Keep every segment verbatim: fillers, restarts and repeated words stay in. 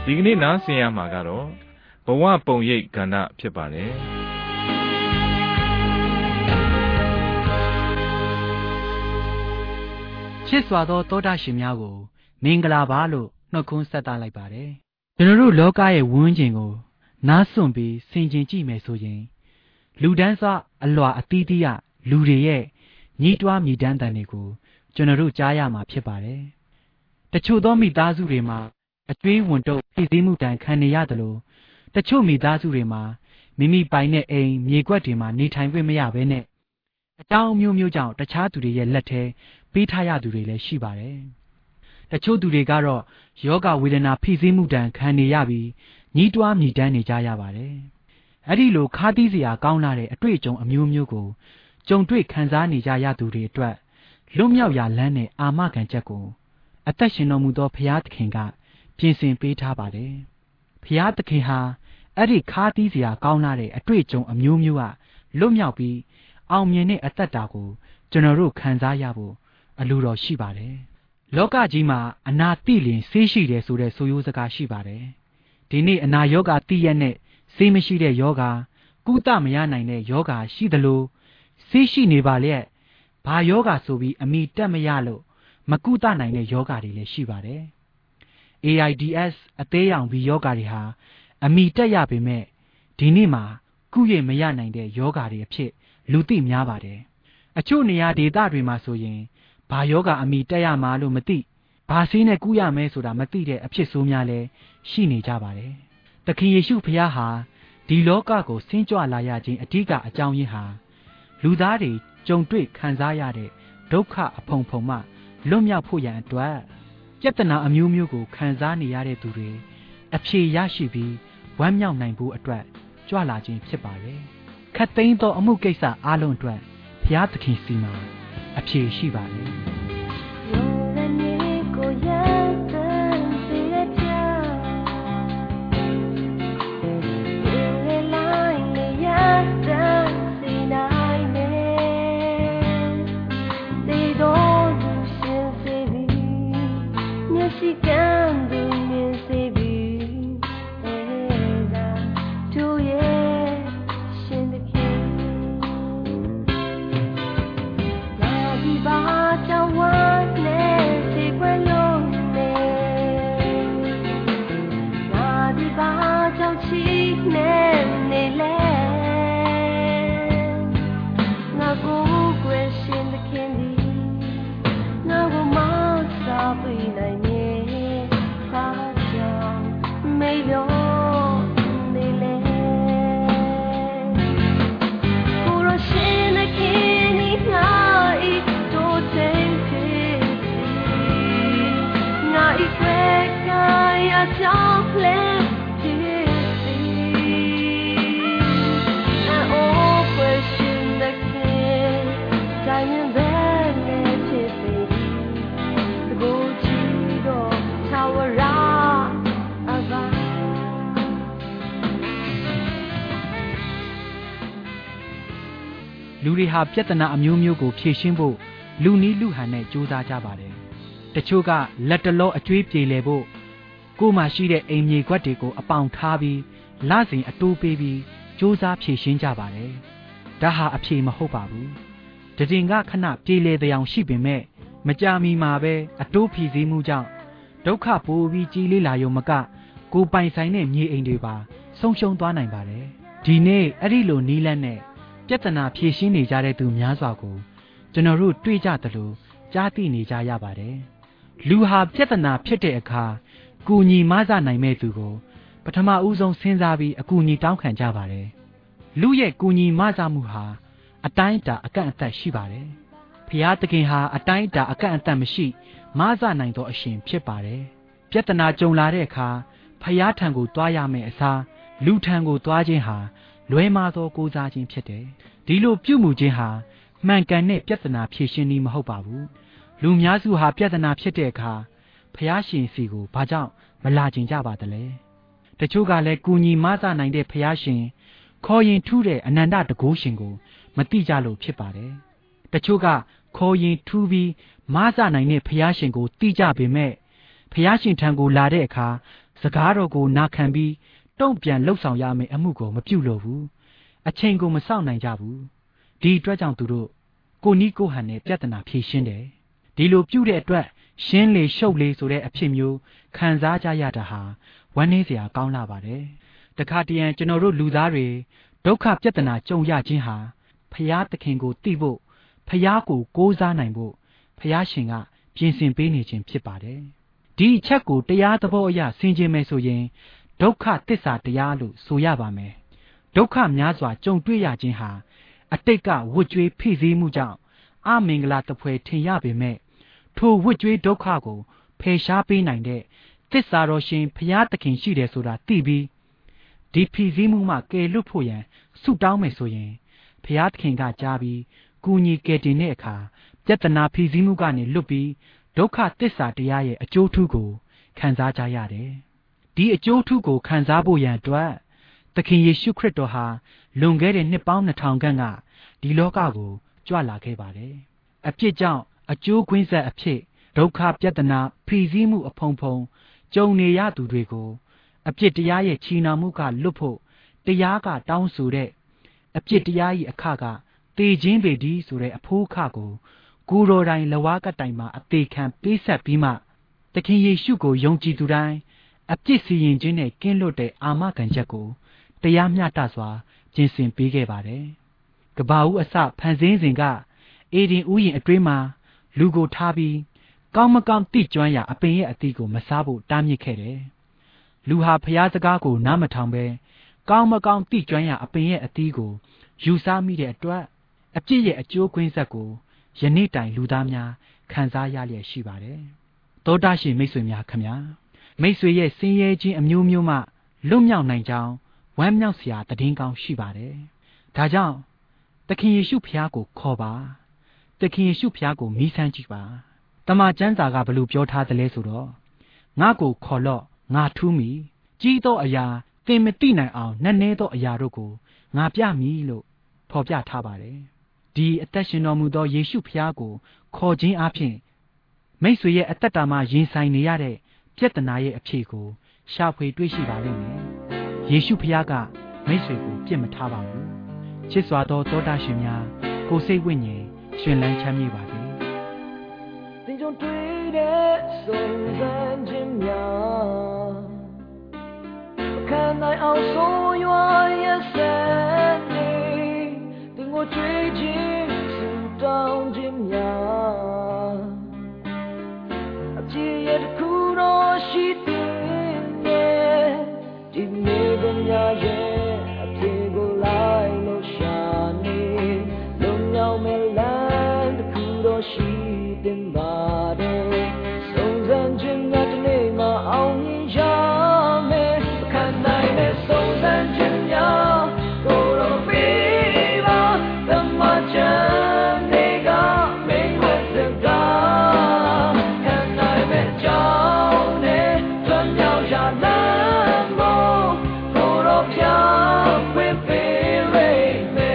ဒီကနေ့နားဆင်ရမှာကတော့ဘဝပုံရိပ်ကဏ္ဍဖြစ်ပါတယ်ချစ်စွာသောသောတာရှင်များကိုမင်္ဂလာပါလို့နှုတ်ခွန်းဆက်သလိုက်ပါတယ်ကျွန်တော်တို့လောကရဲ့ဝန်းကျင်ကိုနားစွန့်ပြီးဆင်ခြင်ကြည့်မယ်ဆိုရင်လူဒန်းစားအလွာအသီးသီးရလူတွေရဲ့ညှိတွားမြည်တမ်းတန်တွေကိုကျွန်တော်တို့ကြားရမှာဖြစ်ပါတယ်တချို့သောမိသားစုတွေမှာအကျွေးဝန်တုပ်ပြည်စည်းမှုတန်ခံနေရတယ်လို့တချို့မိသားစုတွေမှာမိမိပိုင်တဲ့အိမ်မြေကွက်တွေမှာနေထိုင်ခွင့်မရဘဲနဲ့အကြောင်းမျိုးမျိုးကြောင့်တခြားသူတွေရဲ့လက်ထဲပေးထားရသူတွေလည်းရှိပါတယ်တချို့သူတွေကတော့ယောဂဝေဒနာဖိစီးမှုတန်ခံနေရပြီးညှိတွားမြည်တမ်းနေကြရပါတယ်အဲ့ဒီလိုခါးသီးစရာကောင်းလာတဲ့အတွေ့အကြုံအမျိုးမျိုးကိုကြုံတွေ့ခံစားနေကြရသူတွေအတွက်လွတ်မြောက်ရာလမ်းနဲ့အာမခံချက်ကိုအသက်ရှင်တော်မူသောဘုရားသခင်ကပြင်ဆင်ပေးထားပါတယ်ဘုရားသခင်ဟာအဲ့ဒီခါးသီးစရာကောင်းလာတဲ့အတွေ့အကြုံအမျိုးမျိုးကလွတ်မြောက်ပြီးအောင်မြင်တဲ့အသက်တာကိုကျွန်တော်တို့ခံစားရဖို့အလိုတော်ရှိပါတယ်လောကကြီးမှာအနာတိလင်ဆေးရှိတယ်ဆိုတဲ့ဆိုရိုးစကားရှိပါတယ်ဒီနေ့အနာယောဂါတိရက်နဲ့ဆေးမရှိတဲ့ယောဂါကုသမရနိုင်တဲ့ယောဂါရှိသလိုဆေးရှိနေပါလျက်ဘာယောဂါဆိုပြီးအမိတက်မရလို့မကုသနိုင်တဲ့ယောဂါတွေလည်းရှိပါတယ် အေး အိုင် ဒီ အက်စ် အသေးရောင်ပြီးယောဂါတွေဟာအမိတက်ရပေမဲ့ဒီနေ့မှာကုရမရနိုင်တဲ့ယောဂါတွေအဖြစ်လူသိများပါတယ်အချို့နေရာဒေသတွေမှာဆိုရင်ဘာယောဂါအမိတက်ရမှာလို့မသိဘာဆေးနဲ့ကုရမယ်ဆိုတာမသိတဲ့အဖြစ်ဆိုးများလည်းရှိနေကြပါတယ်သခင်ယေရှုဖခင်ဟာဒီလောကကိုဆင်းကြွလာရခြင်းအဓိကအကြောင်းရင်းဟာလူသားတွေကြုံတွေ့ခံစားရတဲ့ဒုက္ခအဖုံဖုံမှလွတ်မြောက်ဖို့ရန်အတွက်ပြဿနာအမျိုးမျိုးကိုခံစားနေရတဲ့သူတွေအဖြေရရှိပြီးဝမ်းမြောက်နိုင်ဖို့အတွက်ကြွလာခြင်းဖြစ်ပါတယ်ခတ်သိမ်းသောအမှုကိစ္စအားလုံးအတွက်ဘုရားသခင်စီမှာအဖြေရှိပါတယ်လူတွေဟာပြဿနာအမျိုးမျိုးကိုဖြေရှင်းဖို့လူနည်းလူဟန်နဲ့ကြိုးစားကြပါတယ်တချို့ကလက်တလောအကျွေးပြေလည်ဖို့ကိုယ်မှရှိတဲ့အိမ်မြေခွက်တွေကိုအပေါင်ထားပြီးလစဉ်အတိုးပေးပြီးကြိုးစားဖြေရှင်းကြပါတယ်ဒါဟာအဖြေမဟုတ်ပါဘူးတည်ငါခဏပြေလည်တဲ့အောင်ရှိပေမဲ့မကြာမီမှာပဲအတိုးဖြီးစည်းမှုကြောင့်ဒုက္ခပိုပြီးကြီးလေးလာရုံမကကိုပိုင်ဆိုင်တဲ့မြေအိမ်တွေပါဆုံးရှုံးသွားနိုင်ပါတယ်ဒီနေ့အဲ့ဒီလိုနီးလန်းနဲ့ပြဿနာဖြေရှင်းနေကြတဲ့သူများစွာကိုကျွန်တော်တို့တွေ့ကြသလိုကြားသိနေကြရပါတယ်လူဟာပြဿနာဖြစ်တဲ့အခါကူညီမဆနိုင်မဲ့သူကိုပထမဦးဆုံးစဉ်းစားပြီးအကူအညီတောင်းခံကြပါတယ်လူရဲ့ကူညီမဆမှုဟာအတိုင်းအတာအကန့်အသတ်ရှိပါတယ်ဖျားသခင်ဟာအတိုင်းအတာအကန့်အသတ်မရှိမဆနိုင်သောအရှင်ဖြစ်ပါတယ်ပြဿနာကြုံလာတဲ့အခါဖျားထံကိုတွားရမယ့်အစားလူထံကိုတွားခြင်းဟာလွဲမှားသောကိုးစားခြင်းဖြစ်တယ်ဒီလိုပြုမှုခြင်းဟာမှန်ကန်တဲ့ပြဿနာဖြေရှင်းနည်းမဟုတ်ပါဘူးလူများစုဟာပြဿနာဖြစ်တဲ့အခါဖျားရှင်စီကိုဘာကြောင့်မလာကျင်ကြပါသလဲတချို့ကလည်းကူညီမဆနိုင်တဲ့ဖျားရှင်ခေါ်ရင်ထူးတဲ့အနန္တတကုရှင်ကိုမသိကြလို့ဖြစ်ပါတယ်တချို့ကခေါ်ရင်ထူးပြီးမဆနိုင်တဲ့ဖျားရှင်ကိုသိကြပေမဲ့ဖျားရှင်ထံကိုလာတဲ့အခါစကားတော်ကိုနာခံပြီးတုံ့ပြန်လှုပ်ဆောင်ရမယ့်အမှုကိုမပြုလို့ဘူးအချိန်ကိုမစောင့်နိုင်ကြဘူးဒီအတွက်ကြောင့်သူတို့ကိုနီးကိုဟန်နဲ့ပြဿနာဖြေရှင်းတယ်ဒီလိုပြုတဲ့အတွက်ရှင်းလေရှုပ်လေဆိုတဲ့အဖြစ်မျိုးခံစားကြရတာဟာဝမ်းနည်းစရာကောင်းလာပါတယ်တခါတရံကျွန်တော်တို့လူသားတွေဒုက္ခပြဿနာကြုံရခြင်းဟာဖျားသခင်ကိုသိဖို့ဖျားကိုကိုးစားနိုင်ဖို့ဖျားရှင်ကပြင်ဆင်ပေးနေခြင်းဖြစ်ပါတယ်ဒီအချက်ကိုတရားသဘောအရဆင်ခြင်မယ်ဆိုရင်ဒုက္ခသစ္စာတရားလို့ဆိုရပါမယ်ဒုက္ခများစွာကြုံတွေ့ရခြင်းဟာအတိတ်ကဝတ်ကြွေးဖိစီးမှုကြောင့်အမင်္ဂလာတပွဲထင်ရပေမဲ့ထိုဝတ်ကြွေးဒုက္ခကိုဖယ်ရှားပေးနိုင်တဲ့သစ္စာတော်ရှင်ဖျားသခင်ရှိတယ်ဆိုတာသိပြီးဒီဖိစီးမှုမှကယ်လွတ်ဖို့ရန်ဆုတောင်းမယ်ဆိုရင်ဖျားသခင်ကကြားပြီးကူညီကယ်တင်တဲ့အခါပြဿနာဖိစီးမှုကနေလွတ်ပြီးဒုက္ခသစ္စာတရားရဲ့အကျိုးထူးကိုခံစားကြရတယ်ဒီအကျိုးထူးကိုခံစားဖို့ရန်အတွက်သခင်ယေရှုခရစ်တော်ဟာလွန်ခဲ့တဲ့နှစ်ပေါင်းနှစ်ထောင်ခန့်ကဒီလောကကိုကြွလာခဲ့ပါတယ်အပြစ်ကြောင့်အကျိုးကွင်းဆက်အဖြစ်ဒုက္ခပြဿနာဖိစီးမှုအဖုံဖုံကြုံနေရသူတွေကိုအပြစ်တရားရဲ့ချီနှောင်မှုကလွတ်ဖို့တရားကတောင်းဆိုတဲ့အပြစ်တရား၏အခကသေခြင်းပေသည်ဆိုတဲ့အဖိုးအခကိုကိုယ်တော်တိုင်လဝါကတိုင်မှာအသေးခံပေးဆက်ပြီးမှသခင်ယေရှုကိုယုံကြည်သူတိုင်းအပြစ်စီရင်ခြင်းနဲ့ကင်းလွတ်တဲ့အာမခံချက်ကိုတရားမျှတစွာကျင့်စဉ်ပေးခဲ့ပါတယ်။ကဘာဦးအစဖန်ဆင်းစဉ်ကအေဒင်ဥယျာဉ်အတွင်းမှာလူကိုထားပြီးကောင်းမကောင်းသိကျွမ်းရာအပင်ရဲ့အသီးကိုမစားဖို့တားမြစ်ခဲ့တယ်။လူဟာဖျားစကားကိုနားမထောင်ပဲကောင်းမကောင်းသိကျွမ်းရာအပင်ရဲ့အသီးကိုယူစားမိတဲ့အတွက်အပြစ်ရဲ့အကျိုးကွင်းဆက်ကိုယနေ့တိုင်လူသားများခံစားရလျက်ရှိပါတယ်။သောတာရှင်မိတ်ဆွေများခင်ဗျာမိတ်ဆွေရဲ့ဆင်းရဲခြင်းအမျိုးမျိုးမှလွတ်မြောက်နိုင်ကြောင်းဝမ်းမြောက်စရာသတင်းကောင်းရှိပါတယ်။ဒါကြောင့်သခင်ယေရှုဖျားကိုခေါ်ပါသခင်ယေရှုဖျားကိုမီးစမ်းကြည့်ပါတမန်ကျမ်းစာကဘလို့ပြောထားသလဲဆိုတော့ငါ့ကိုခေါ်လော့ငါထူးမီကြီးသောအရာသင်မသိနိုင်အောင်နက်နဲသောအရာတို့ကိုငါပြမည်လို့ဖော်ပြထားပါတယ်ဒီအသက်ရှင်တော်မူသောယေရှုဖျားကိုခေါ်ခြင်းအပြင်မိတ်ဆွေရဲ့အသက်တာမှာရင်ဆိုင်နေရတဲ့ပြဿနာရဲ့အဖြေကိုရှာဖွေတွေ့ရှိပါလိမ့်မယ်ယေရှုဖျားကမိတ်ဆွေကိုပြစ်မထားပါဘူးချစ်စွာသောသောတာရှင်များကိုယ်စိတ်ဝိညာဉ်ရှင်လန်းချမ်းမြေ့ပါစေသင်ကြုံတွေ့တဲ့စုံစမ်းခြင်းများခံနိုင်အောင်ဆိုရွာရဲ့ဆန်နေသင်ကိုတွေ့ခြင်းစုတောင်းခြင်းများအပြည့်ရဲ့တစ်ခုတော့ရှိသေးတယ်ဒီမေကများရဲ့အပြည့်ကိုလိုက်လို့ရှာနေလုံမြောက်မဲ့လမ်းတစ်ခုတော့ရှိတင်ပါတယ်စုံစမ်းခြင်းများတစ်နေ့မှအောင်မြင်ရမယ်ခံနိုင်တဲ့စုံစမ်းခြင်းများကိုတော့ပေးပါသမချမ်းတွေကမင်းဝတ်စကားခံနိုင်မဲ့ကြောင်းနဲ့တွန်းမြောက်ရလမ်းမို့ကိုတော့ပြခွင့်ပေးလိမ့်မယ်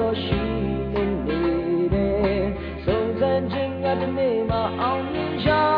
အောင်မြင်ရ